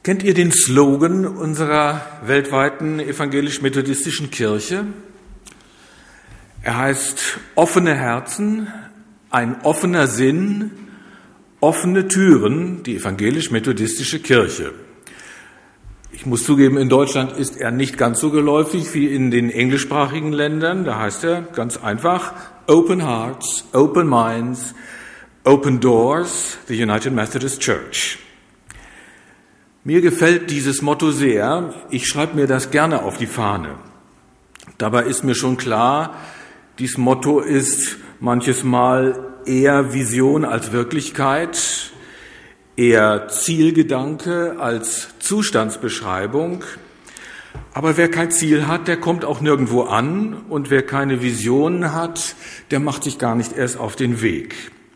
Kennt ihr den Slogan unserer weltweiten evangelisch-methodistischen Kirche? Er heißt: offene Herzen, ein offener Sinn, offene Türen, die evangelisch-methodistische Kirche. Ich muss zugeben, in Deutschland ist er nicht ganz so geläufig wie in den englischsprachigen Ländern. Da heißt er ganz einfach: Open Hearts, Open Minds, Open Doors, the United Methodist Church. Mir gefällt dieses Motto sehr. Ich schreibe mir das gerne auf die Fahne. Dabei ist mir schon klar, dieses Motto ist manches Mal eher Vision als Wirklichkeit, eher Zielgedanke als Zustandsbeschreibung. Aber wer kein Ziel hat, der kommt auch nirgendwo an. Und wer keine Visionen hat, der macht sich gar nicht erst auf den Weg.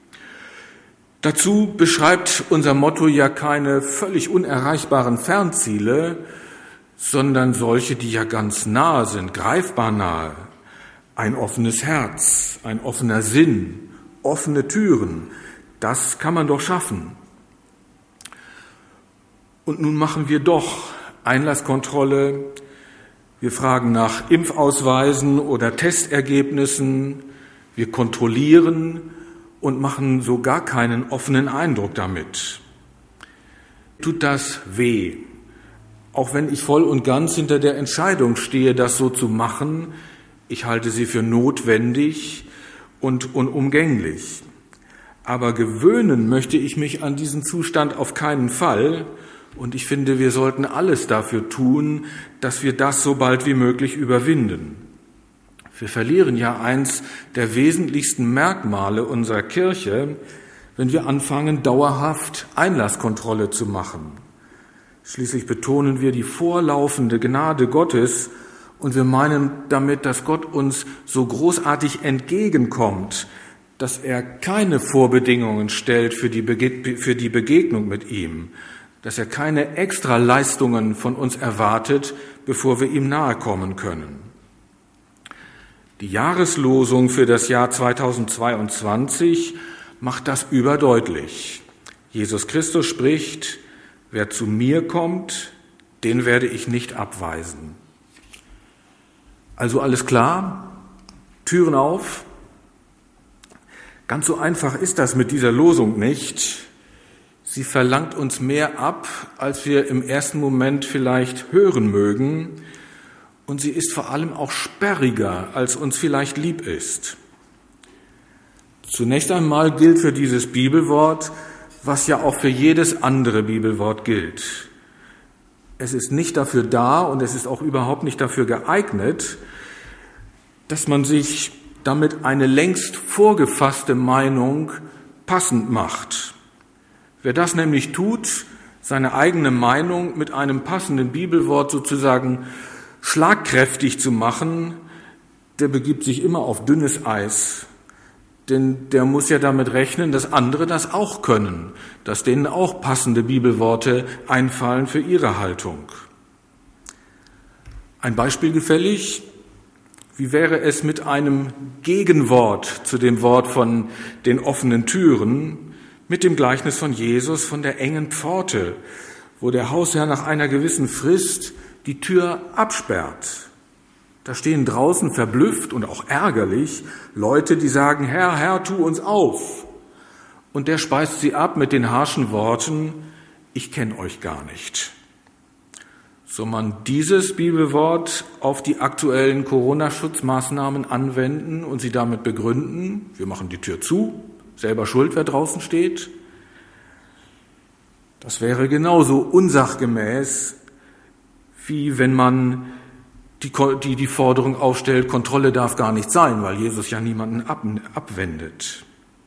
Dazu beschreibt unser Motto ja keine völlig unerreichbaren Fernziele, sondern solche, die ja ganz nahe sind, greifbar nahe. Ein offenes Herz, ein offener Sinn, offene Türen, das kann man doch schaffen. Und nun machen wir doch Einlasskontrolle. Wir fragen nach Impfausweisen oder Testergebnissen. Wir kontrollieren und machen so gar keinen offenen Eindruck damit. Tut das weh, auch wenn ich voll und ganz hinter der Entscheidung stehe, das so zu machen. Ich halte sie für notwendig und unumgänglich. Aber gewöhnen möchte ich mich an diesen Zustand auf keinen Fall. Und ich finde, wir sollten alles dafür tun, dass wir das so bald wie möglich überwinden. Wir verlieren ja eins der wesentlichsten Merkmale unserer Kirche, wenn wir anfangen, dauerhaft Einlasskontrolle zu machen. Schließlich betonen wir die vorlaufende Gnade Gottes und wir meinen damit, dass Gott uns so großartig entgegenkommt, dass er keine Vorbedingungen stellt für die Begegnung mit ihm, dass er keine Extraleistungen von uns erwartet, bevor wir ihm nahe kommen können. Die Jahreslosung für das Jahr 2022 macht das überdeutlich. Jesus Christus spricht: Wer zu mir kommt, den werde ich nicht abweisen. Also alles klar? Türen auf? Ganz so einfach ist das mit dieser Losung nicht. Sie verlangt uns mehr ab, als wir im ersten Moment vielleicht hören mögen. Und sie ist vor allem auch sperriger, als uns vielleicht lieb ist. Zunächst einmal gilt für dieses Bibelwort, was ja auch für jedes andere Bibelwort gilt. Es ist nicht dafür da und es ist auch überhaupt nicht dafür geeignet, dass man sich damit eine längst vorgefasste Meinung passend macht. Wer das nämlich tut, seine eigene Meinung mit einem passenden Bibelwort sozusagen schlagkräftig zu machen, der begibt sich immer auf dünnes Eis. Denn der muss ja damit rechnen, dass andere das auch können, dass denen auch passende Bibelworte einfallen für ihre Haltung. Ein Beispiel gefällig: Wie wäre es mit einem Gegenwort zu dem Wort von den offenen Türen, mit dem Gleichnis von Jesus von der engen Pforte, wo der Hausherr nach einer gewissen Frist die Tür absperrt? Da stehen draußen verblüfft und auch ärgerlich Leute, die sagen: Herr, Herr, tu uns auf. Und der speist sie ab mit den harschen Worten: Ich kenne euch gar nicht. Soll man dieses Bibelwort auf die aktuellen Corona-Schutzmaßnahmen anwenden und sie damit begründen: Wir machen die Tür zu, selber schuld, wer draußen steht? Das wäre genauso unsachgemäß, wie wenn man die Forderung aufstellt, Kontrolle darf gar nicht sein, weil Jesus ja niemanden abwendet.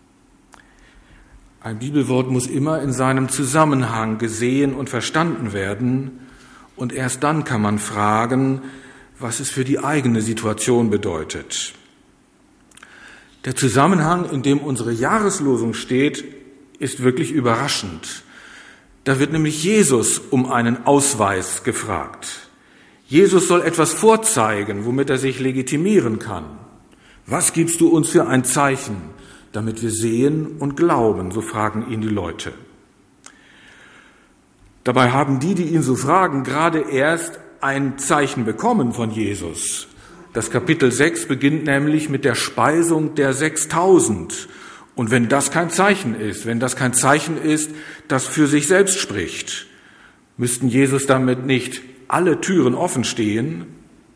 Ein Bibelwort muss immer in seinem Zusammenhang gesehen und verstanden werden, und erst dann kann man fragen, was es für die eigene Situation bedeutet. Der Zusammenhang, in dem unsere Jahreslosung steht, ist wirklich überraschend. Da wird nämlich Jesus um einen Ausweis gefragt. Jesus soll etwas vorzeigen, womit er sich legitimieren kann. Was gibst du uns für ein Zeichen, damit wir sehen und glauben, so fragen ihn die Leute. Dabei haben die ihn so fragen, gerade erst ein Zeichen bekommen von Jesus. Das Kapitel 6 beginnt nämlich mit der Speisung der 6.000. Und wenn das kein Zeichen ist, das für sich selbst spricht, müssten Jesus damit nicht alle Türen offen stehen?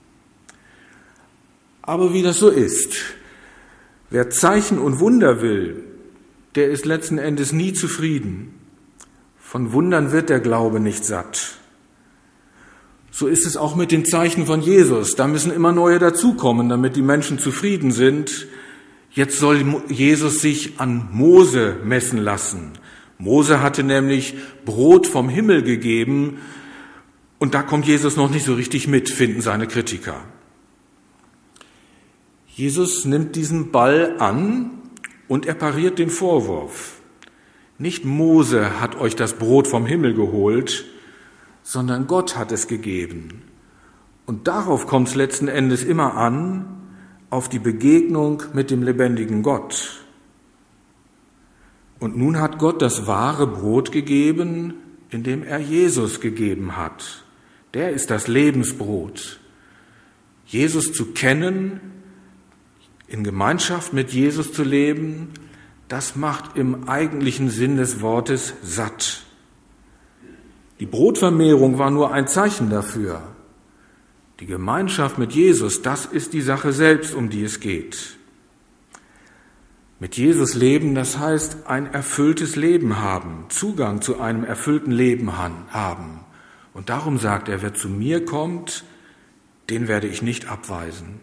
Aber wie das so ist, wer Zeichen und Wunder will, der ist letzten Endes nie zufrieden. Von Wundern wird der Glaube nicht satt. So ist es auch mit den Zeichen von Jesus. Da müssen immer neue dazukommen, damit die Menschen zufrieden sind. Jetzt soll Jesus sich an Mose messen lassen. Mose hatte nämlich Brot vom Himmel gegeben und da kommt Jesus noch nicht so richtig mit, finden seine Kritiker. Jesus nimmt diesen Ball an und er pariert den Vorwurf. Nicht Mose hat euch das Brot vom Himmel geholt, sondern Gott hat es gegeben. Und darauf kommt es letzten Endes immer an, auf die Begegnung mit dem lebendigen Gott. Und nun hat Gott das wahre Brot gegeben, indem er Jesus gegeben hat. Der ist das Lebensbrot. Jesus zu kennen, in Gemeinschaft mit Jesus zu leben, das macht im eigentlichen Sinn des Wortes satt. Die Brotvermehrung war nur ein Zeichen dafür. Die Gemeinschaft mit Jesus, das ist die Sache selbst, um die es geht. Mit Jesus leben, das heißt ein erfülltes Leben haben, Zugang zu einem erfüllten Leben haben. Und darum sagt er, wer zu mir kommt, den werde ich nicht abweisen.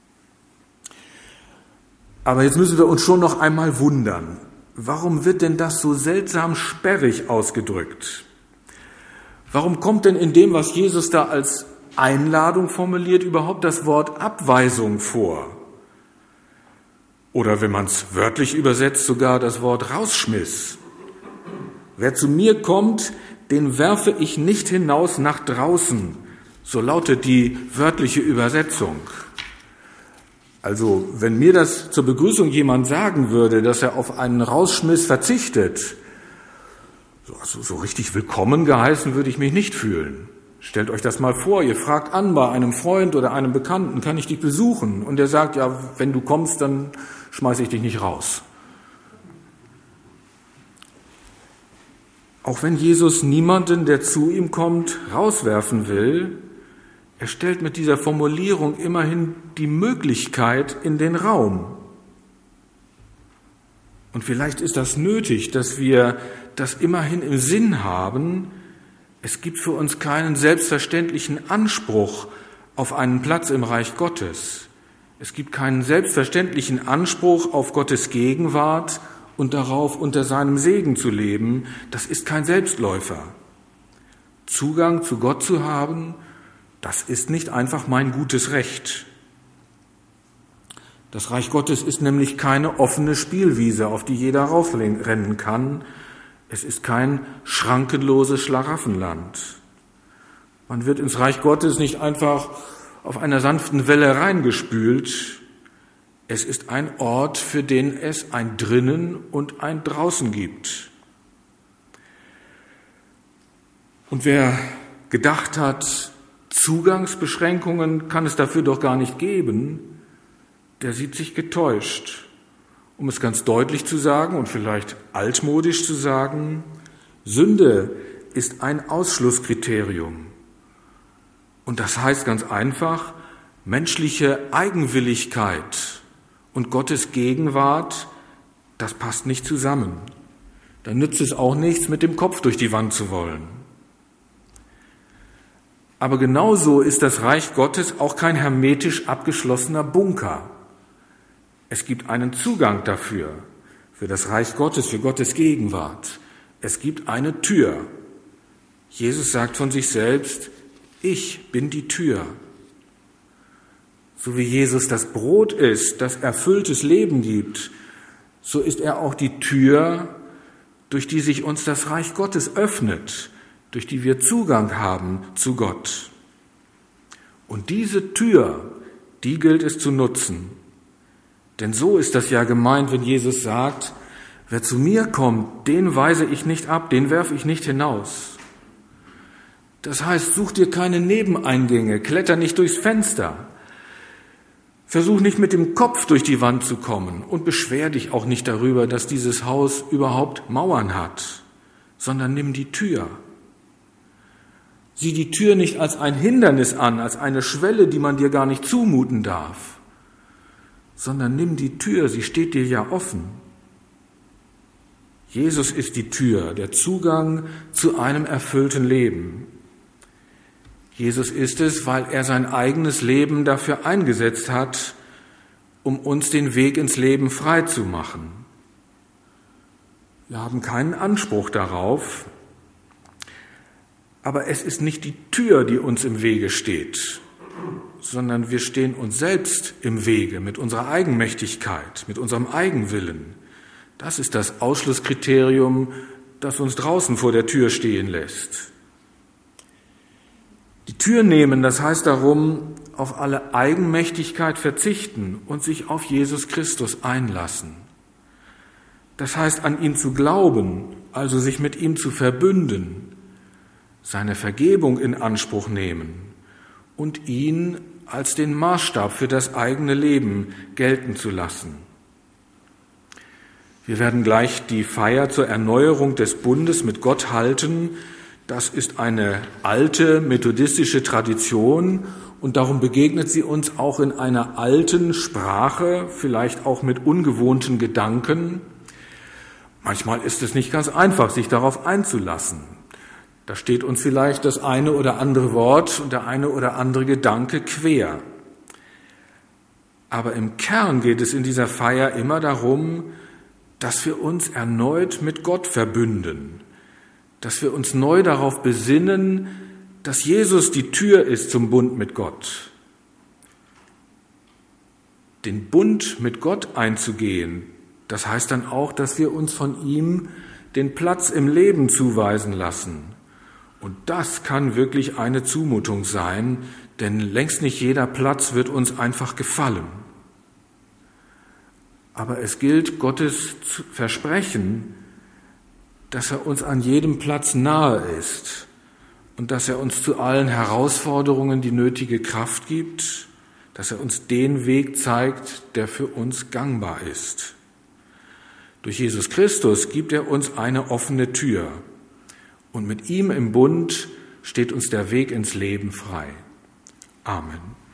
Aber jetzt müssen wir uns schon noch einmal wundern. Warum wird denn das so seltsam sperrig ausgedrückt? Warum kommt denn in dem, was Jesus da als Einladung formuliert, überhaupt das Wort Abweisung vor? Oder wenn man es wörtlich übersetzt, sogar das Wort Rausschmiss. Wer zu mir kommt, den werfe ich nicht hinaus nach draußen. So lautet die wörtliche Übersetzung. Also, wenn mir das zur Begrüßung jemand sagen würde, dass er auf einen Rausschmiss verzichtet, so richtig willkommen geheißen würde ich mich nicht fühlen. Stellt euch das mal vor, ihr fragt an bei einem Freund oder einem Bekannten, kann ich dich besuchen? Und der sagt, ja, wenn du kommst, dann schmeiße ich dich nicht raus. Auch wenn Jesus niemanden, der zu ihm kommt, rauswerfen will, er stellt mit dieser Formulierung immerhin die Möglichkeit in den Raum. Und vielleicht ist das nötig, dass wir das immerhin im Sinn haben. Es gibt für uns keinen selbstverständlichen Anspruch auf einen Platz im Reich Gottes. Es gibt keinen selbstverständlichen Anspruch auf Gottes Gegenwart und darauf, unter seinem Segen zu leben. Das ist kein Selbstläufer. Zugang zu Gott zu haben, das ist nicht einfach mein gutes Recht. Das Reich Gottes ist nämlich keine offene Spielwiese, auf die jeder raufrennen kann. Es ist kein schrankenloses Schlaraffenland. Man wird ins Reich Gottes nicht einfach auf einer sanften Welle reingespült. Es ist ein Ort, für den es ein Drinnen und ein Draußen gibt. Und wer gedacht hat, Zugangsbeschränkungen kann es dafür doch gar nicht geben, der sieht sich getäuscht. Um es ganz deutlich zu sagen und vielleicht altmodisch zu sagen, Sünde ist ein Ausschlusskriterium. Und das heißt ganz einfach, menschliche Eigenwilligkeit und Gottes Gegenwart, das passt nicht zusammen. Dann nützt es auch nichts, mit dem Kopf durch die Wand zu wollen. Aber genauso ist das Reich Gottes auch kein hermetisch abgeschlossener Bunker. Es gibt einen Zugang dafür, für das Reich Gottes, für Gottes Gegenwart. Es gibt eine Tür. Jesus sagt von sich selbst, ich bin die Tür. So wie Jesus das Brot ist, das erfülltes Leben gibt, so ist er auch die Tür, durch die sich uns das Reich Gottes öffnet, durch die wir Zugang haben zu Gott. Und diese Tür, die gilt es zu nutzen. Denn so ist das ja gemeint, wenn Jesus sagt, wer zu mir kommt, den weise ich nicht ab, den werfe ich nicht hinaus. Das heißt, such dir keine Nebeneingänge, kletter nicht durchs Fenster. Versuch nicht mit dem Kopf durch die Wand zu kommen und beschwer dich auch nicht darüber, dass dieses Haus überhaupt Mauern hat, sondern nimm die Tür. Sieh die Tür nicht als ein Hindernis an, als eine Schwelle, die man dir gar nicht zumuten darf, sondern nimm die Tür, sie steht dir ja offen. Jesus ist die Tür, der Zugang zu einem erfüllten Leben. Jesus ist es, weil er sein eigenes Leben dafür eingesetzt hat, um uns den Weg ins Leben frei zu machen. Wir haben keinen Anspruch darauf, aber es ist nicht die Tür, die uns im Wege steht, sondern wir stehen uns selbst im Wege mit unserer Eigenmächtigkeit, mit unserem Eigenwillen. Das ist das Ausschlusskriterium, das uns draußen vor der Tür stehen lässt. Die Tür nehmen, das heißt darum, auf alle Eigenmächtigkeit verzichten und sich auf Jesus Christus einlassen. Das heißt, an ihn zu glauben, also sich mit ihm zu verbünden, seine Vergebung in Anspruch nehmen und ihn als den Maßstab für das eigene Leben gelten zu lassen. Wir werden gleich die Feier zur Erneuerung des Bundes mit Gott halten. Das ist eine alte methodistische Tradition und darum begegnet sie uns auch in einer alten Sprache, vielleicht auch mit ungewohnten Gedanken. Manchmal ist es nicht ganz einfach, sich darauf einzulassen. Da steht uns vielleicht das eine oder andere Wort und der eine oder andere Gedanke quer. Aber im Kern geht es in dieser Feier immer darum, dass wir uns erneut mit Gott verbünden, dass wir uns neu darauf besinnen, dass Jesus die Tür ist zum Bund mit Gott. Den Bund mit Gott einzugehen, das heißt dann auch, dass wir uns von ihm den Platz im Leben zuweisen lassen. Und das kann wirklich eine Zumutung sein, denn längst nicht jeder Platz wird uns einfach gefallen. Aber es gilt Gottes Versprechen, dass er uns an jedem Platz nahe ist und dass er uns zu allen Herausforderungen die nötige Kraft gibt, dass er uns den Weg zeigt, der für uns gangbar ist. Durch Jesus Christus gibt er uns eine offene Tür und mit ihm im Bund steht uns der Weg ins Leben frei. Amen.